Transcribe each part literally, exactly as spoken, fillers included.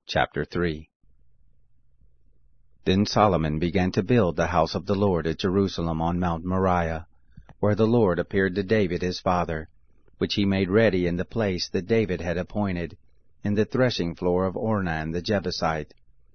Chapter three. Then Solomon began to build the house of the Lord at Jerusalem on Mount Moriah, where the Lord appeared to David his father, which he made ready in the place that David had appointed, in the threshing floor of Ornan the Jebusite.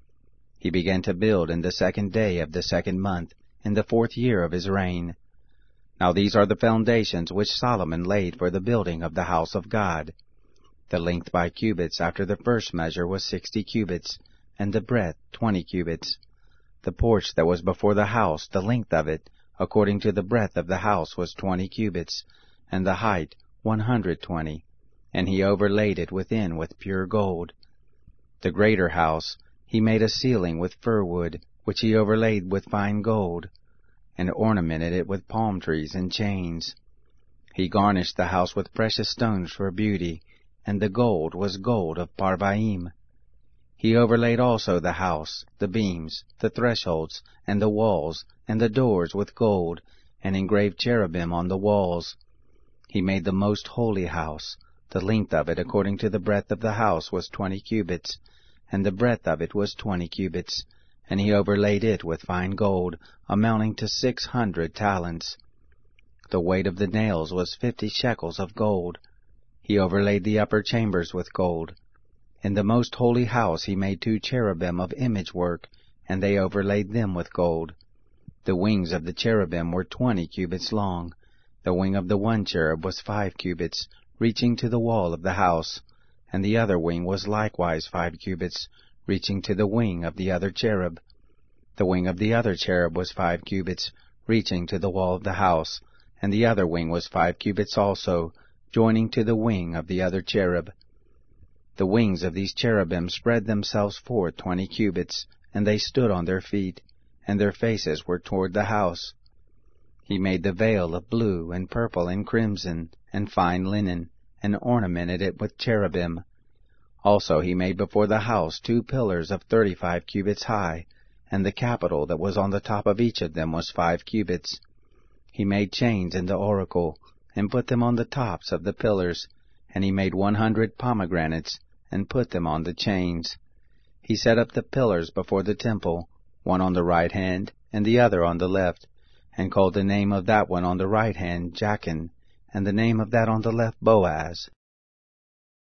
He began to build in the second day of the second month, in the fourth year of his reign. Now these are the foundations which Solomon laid for the building of the house of God. The length by cubits after the first measure was sixty cubits, and the breadth twenty cubits. The porch that was before the house, the length of it, according to the breadth of the house, was twenty cubits, and the height one hundred twenty. And he overlaid it within with pure gold. The greater house he made a ceiling with fir wood, which he overlaid with fine gold, and ornamented it with palm trees and chains. He garnished the house with precious stones for beauty, and the gold was gold of Parvaim. He overlaid also the house, the beams, the thresholds, and the walls, and the doors with gold, and engraved cherubim on the walls. He made the most holy house. The length of it according to the breadth of the house was twenty cubits, and the breadth of it was twenty cubits, and he overlaid it with fine gold, amounting to six hundred talents. The weight of the nails was fifty shekels of gold. He overlaid the upper chambers with gold. In the most holy house he made two cherubim of image work, and they overlaid them with gold. The wings of the cherubim were twenty cubits long. The wing of the one cherub was five cubits, reaching to the wall of the house, and the other wing was likewise five cubits, reaching to the wing of the other cherub. The wing of the other cherub was five cubits, reaching to the wall of the house, and the other wing was five cubits also, joining to the wing of the other cherub. The wings of these cherubim spread themselves forth twenty cubits, and they stood on their feet, and their faces were toward the house. He made the veil of blue and purple and crimson, and fine linen, and ornamented it with cherubim. Also he made before the house two pillars of thirty-five cubits high, and the capital that was on the top of each of them was five cubits. He made chains in the oracle, and put them on the tops of the pillars, and he made one hundred pomegranates, and put them on the chains. He set up the pillars before the temple, one on the right hand, and the other on the left, and called the name of that one on the right hand Jachin, and the name of that on the left Boaz.